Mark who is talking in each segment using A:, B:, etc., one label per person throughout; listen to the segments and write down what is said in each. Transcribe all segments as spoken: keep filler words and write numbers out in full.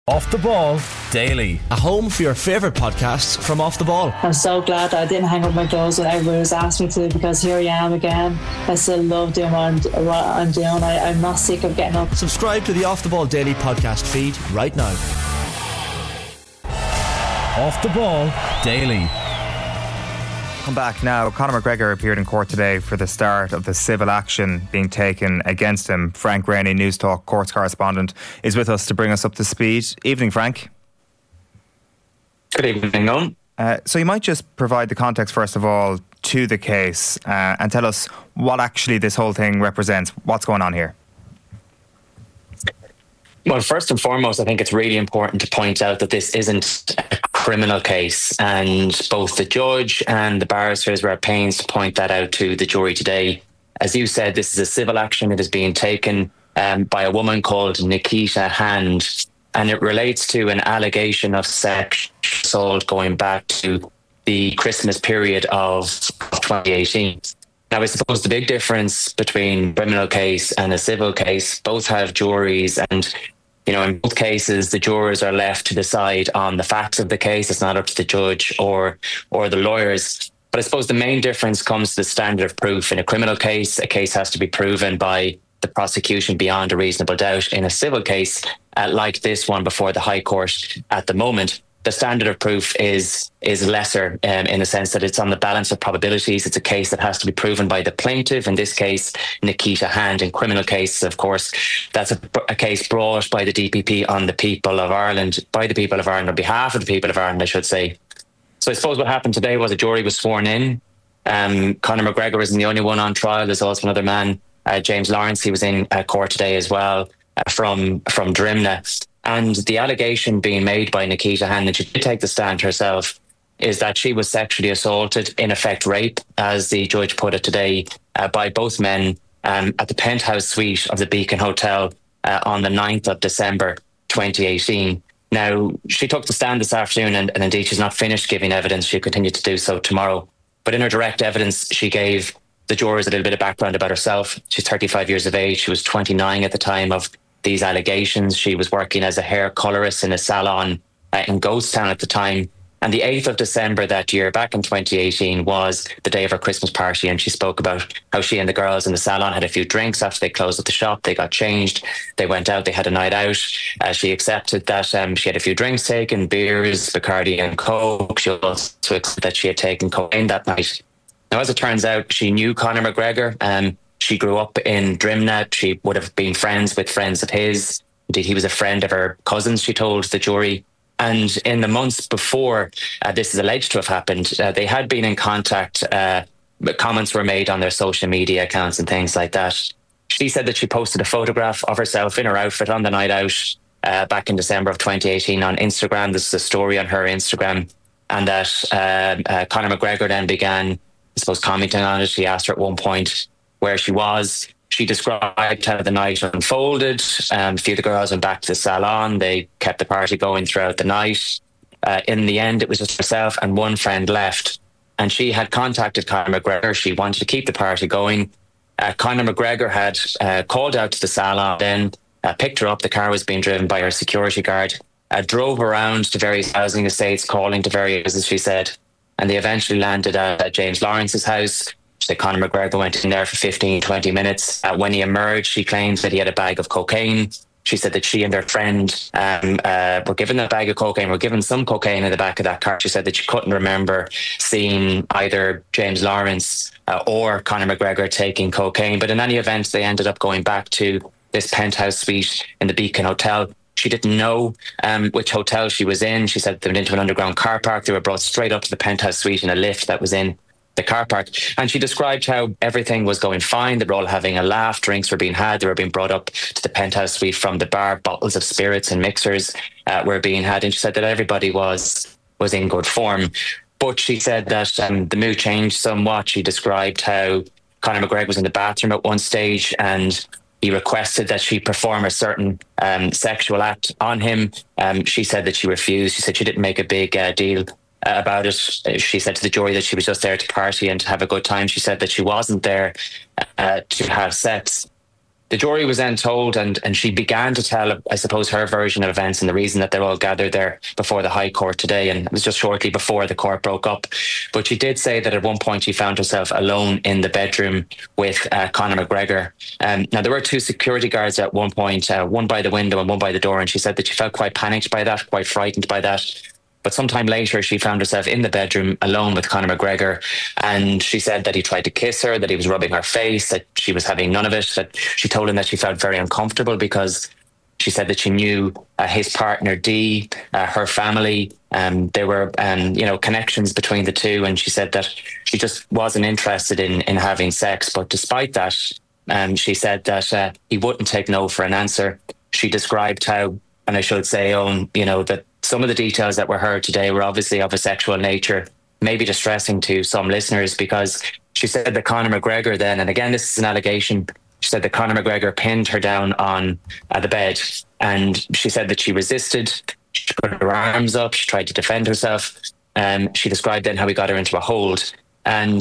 A: Off the Ball Daily.
B: A home for your favourite podcasts from Off the Ball.
C: I'm so glad that I didn't hang up my clothes when everybody was asking me to, because here I am again. I still love doing what I'm, what I'm doing. I, I'm not sick of getting up.
B: Subscribe to the Off the Ball Daily podcast feed right now.
A: Off the Ball Daily.
D: Come back now. Conor McGregor appeared in court today for the start of the civil action being taken against him. Frank Rainey, News Talk courts correspondent, is with us to bring us up to speed. Evening, Frank.
E: Good evening, Owen.
D: Uh, so you might just provide the context, first of all, to the case uh, and tell us what actually this whole thing represents. What's going on here?
E: Well, first and foremost, I think it's really important to point out that this isn't a criminal case, and both the judge and the barristers were at pains to point that out to the jury today. As you said, this is a civil action. It is being taken um, by a woman called Nikita Hand, and it relates to an allegation of sexual assault going back to the Christmas period of twenty eighteen. Now, I suppose the big difference between a criminal case and a civil case, both have juries, and you know, in both cases, the jurors are left to decide on the facts of the case. It's not up to the judge or or the lawyers. But I suppose the main difference comes to the standard of proof. In a criminal case, a case has to be proven by the prosecution beyond a reasonable doubt. In a civil case, uh, like this one before the High Court at the moment, the standard of proof is is lesser um, in the sense that it's on the balance of probabilities. It's a case that has to be proven by the plaintiff, in this case, Nikita Hand. In criminal cases, of course, that's a, a case brought by the D P P on the people of Ireland, by the people of Ireland, on behalf of the people of Ireland, I should say. So I suppose what happened today was a jury was sworn in. Um, Conor McGregor isn't the only one on trial. There's also another man, uh, James Lawrence. He was in uh, court today as well uh, from, from Drimna. And the allegation being made by Nikita Hand, and she did take the stand herself, is that she was sexually assaulted, in effect rape, as the judge put it today, uh, by both men um, at the penthouse suite of the Beacon Hotel uh, on the ninth of December twenty eighteen. Now, she took the stand this afternoon, and, and indeed she's not finished giving evidence. She'll continue to do so tomorrow. But in her direct evidence, she gave the jurors a little bit of background about herself. She's thirty-five years of age. She was twenty-nine at the time of these allegations. She was working as a hair colorist in a salon uh, in Ghostown at the time. And the eighth of December that year, back in twenty eighteen, was the day of her Christmas party. And she spoke about how she and the girls in the salon had a few drinks after they closed up the shop. They got changed. They went out. They had a night out. Uh, she accepted that um, she had a few drinks taken, beers, Bacardi and Coke. She also accepted that she had taken cocaine that night. Now, as it turns out, she knew Conor McGregor. Um, She grew up in Drimna. She would have been friends with friends of his. Indeed, he was a friend of her cousins, she told the jury. And in the months before uh, this is alleged to have happened, uh, they had been in contact. Uh, comments were made on their social media accounts and things like that. She said that she posted a photograph of herself in her outfit on the night out uh, back in December of twenty eighteen on Instagram. This is a story on her Instagram. And that uh, uh, Conor McGregor then began, I suppose, commenting on it. He asked her at one point where she was. She described how the night unfolded. Um, a few of the girls went back to the salon. They kept the party going throughout the night. Uh, in the end, it was just herself and one friend left. And she had contacted Conor McGregor. She wanted to keep the party going. Uh, Conor McGregor had uh, called out to the salon, then uh, picked her up. The car was being driven by her security guard. Uh, drove around to various housing estates, calling to various, as she said. And they eventually landed at James Lawrence's house. She said Conor McGregor went in there for fifteen, twenty minutes. Uh, when he emerged, she claims that he had a bag of cocaine. She said that she and her friend um, uh, were given a bag of cocaine, were given some cocaine in the back of that car. She said that she couldn't remember seeing either James Lawrence uh, or Conor McGregor taking cocaine. But in any event, they ended up going back to this penthouse suite in the Beacon Hotel. She didn't know um, which hotel she was in. She said they went into an underground car park. They were brought straight up to the penthouse suite in a lift that was in the car park. And she described how everything was going fine. They were all having a laugh. Drinks were being had. They were being brought up to the penthouse suite from the bar. Bottles of spirits and mixers uh, were being had. And she said that everybody was was in good form. But she said that um, the mood changed somewhat. She described how Conor McGregor was in the bathroom at one stage and he requested that she perform a certain um, sexual act on him. Um, she said that she refused. She said she didn't make a big uh, deal Uh, about it. She said to the jury that she was just there to party and to have a good time. She said that she wasn't there uh, to have sex. The jury was then told, and, and she began to tell, I suppose, her version of events and the reason that they're all gathered there before the High Court today. And it was just shortly before the court broke up. But she did say that at one point she found herself alone in the bedroom with uh, Conor McGregor. Um, now, there were two security guards at one point, uh, one by the window and one by the door. And she said that she felt quite panicked by that, quite frightened by that. But sometime later, she found herself in the bedroom alone with Conor McGregor. And she said that he tried to kiss her, that he was rubbing her face, that she was having none of it, that she told him that she felt very uncomfortable because she said that she knew uh, his partner, Dee, uh, her family. Um, there were, um, you know, connections between the two. And she said that she just wasn't interested in, in having sex. But despite that, um, she said that uh, he wouldn't take no for an answer. She described how, and I should say, Owen, you know, that some of the details that were heard today were obviously of a sexual nature, maybe distressing to some listeners, because she said that Conor McGregor then, and again, this is an allegation, she said that Conor McGregor pinned her down on uh, the bed, and she said that she resisted, she put her arms up, she tried to defend herself. Um, she described then how he got her into a hold. And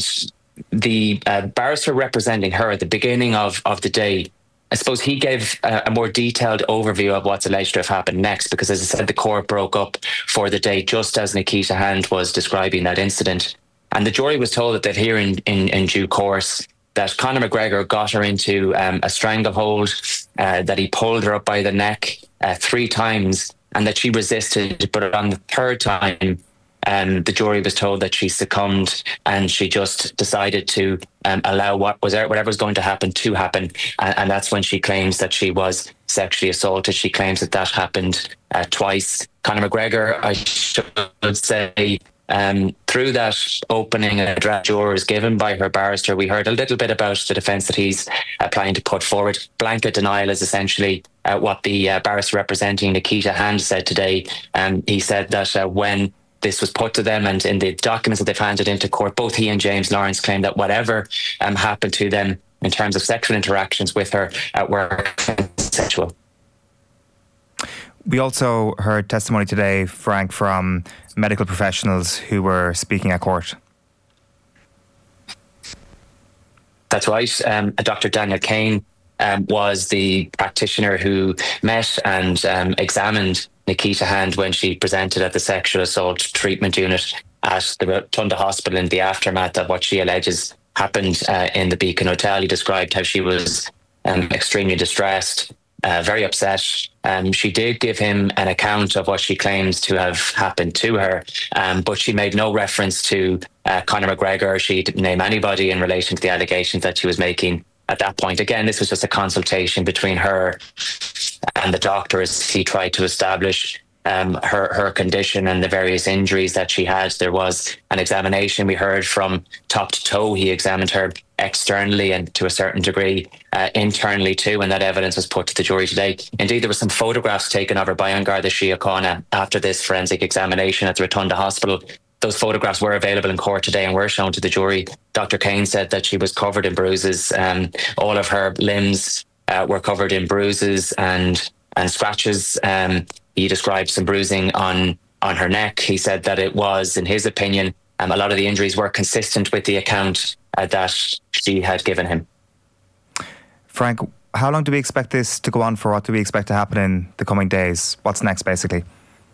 E: the uh, barrister representing her at the beginning of, of the day, I suppose he gave a, a more detailed overview of what's alleged to have happened next, because, as I said, the court broke up for the day just as Nikitas Hand was describing that incident. And the jury was told that they'd hear in, in, in due course that Conor McGregor got her into um, a stranglehold, uh, that he pulled her up by the neck uh, three times, and that she resisted. But on the third time, Um, the jury was told that she succumbed, and she just decided to um, allow what was there, whatever was going to happen to happen. And, and that's when she claims that she was sexually assaulted. She claims that that happened uh, twice. Conor McGregor, I should say, um, through that opening address jurors given by her barrister, we heard a little bit about the defence that he's uh, planning to put forward. Blanket denial is essentially uh, what the uh, barrister representing Nikitas Hand said today. Um, he said that uh, when this was put to them, and in the documents that they've handed into court, both he and James Lawrence claimed that whatever um, happened to them in terms of sexual interactions with her uh, were consensual.
D: We also heard testimony today, Frank, from medical professionals who were speaking at court.
E: That's right. Um, Doctor Daniel Kane um, was the practitioner who met and um, examined Nikitas Hand when she presented at the sexual assault treatment unit at the Rotunda Hospital in the aftermath of what she alleges happened uh, in the Beacon Hotel. He described how she was um, extremely distressed, uh, very upset. Um, she did give him an account of what she claims to have happened to her, um, but she made no reference to uh, Conor McGregor. She didn't name anybody in relation to the allegations that she was making at that point. Again, this was just a consultation between her and the doctor as he tried to establish um, her, her condition and the various injuries that she had. There was an examination we heard from top to toe. He examined her externally and to a certain degree uh, internally too, and that evidence was put to the jury today. Indeed, there were some photographs taken of her by An Garda Síochána after this forensic examination at the Rotunda Hospital. Those photographs were available in court today and were shown to the jury. Doctor Kane said that she was covered in bruises. Um, all of her limbs uh, were covered in bruises and and scratches. Um, he described some bruising on, on her neck. He said that it was, in his opinion, um, a lot of the injuries were consistent with the account uh, that she had given him.
D: Frank, how long do we expect this to go on for? What do we expect to happen in the coming days? What's next, basically?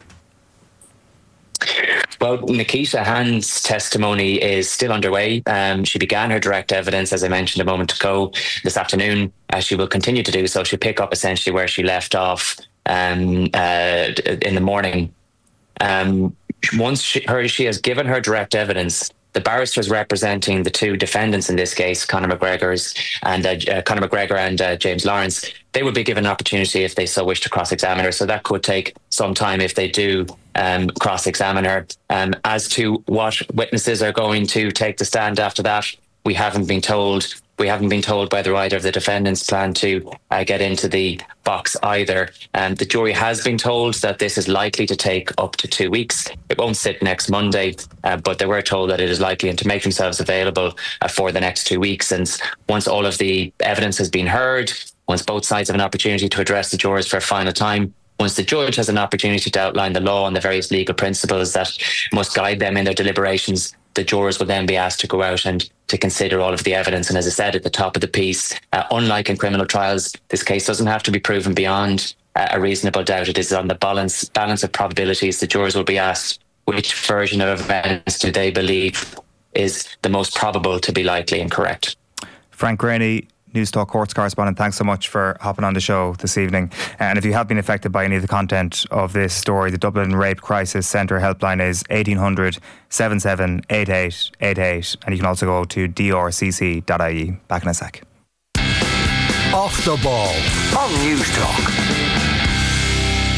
E: Well, Nikitas Hand's testimony is still underway. Um, she began her direct evidence, as I mentioned a moment ago, this afternoon. Uh, she will continue to do so. She'll pick up essentially where she left off um, uh, in the morning. Um, once she, her, she has given her direct evidence, the barristers representing the two defendants in this case, Conor McGregor's and uh, uh, Conor McGregor and uh, James Lawrence, they would be given an opportunity if they so wish to cross-examine her. So that could take some time if they do um, cross-examine her. Um, as to what witnesses are going to take the stand after that, we haven't been told. We haven't been told by the writer of the defendants plan to uh, get into the box either. And um, the jury has been told that this is likely to take up to two weeks. It won't sit next Monday, uh, but they were told that it is likely to make themselves available uh, for the next two weeks. And once all of the evidence has been heard, once both sides have an opportunity to address the jurors for a final time, once the judge has an opportunity to outline the law and the various legal principles that must guide them in their deliberations, the jurors will then be asked to go out and to consider all of the evidence. And as I said at the top of the piece, uh, unlike in criminal trials, this case doesn't have to be proven beyond uh, a reasonable doubt. It is on the balance balance of probabilities. The jurors will be asked which version of events do they believe is the most probable to be likely and correct.
D: Frank Greaney, Newstalk Courts correspondent, thanks so much for hopping on the show this evening. And if you have been affected by any of the content of this story, the Dublin Rape Crisis Centre helpline is eighteen hundred, seventy-seven, eighty-eight eighty-eight, and you can also go to d r c c dot i e. Back in a sec.
F: Off the Ball on Newstalk.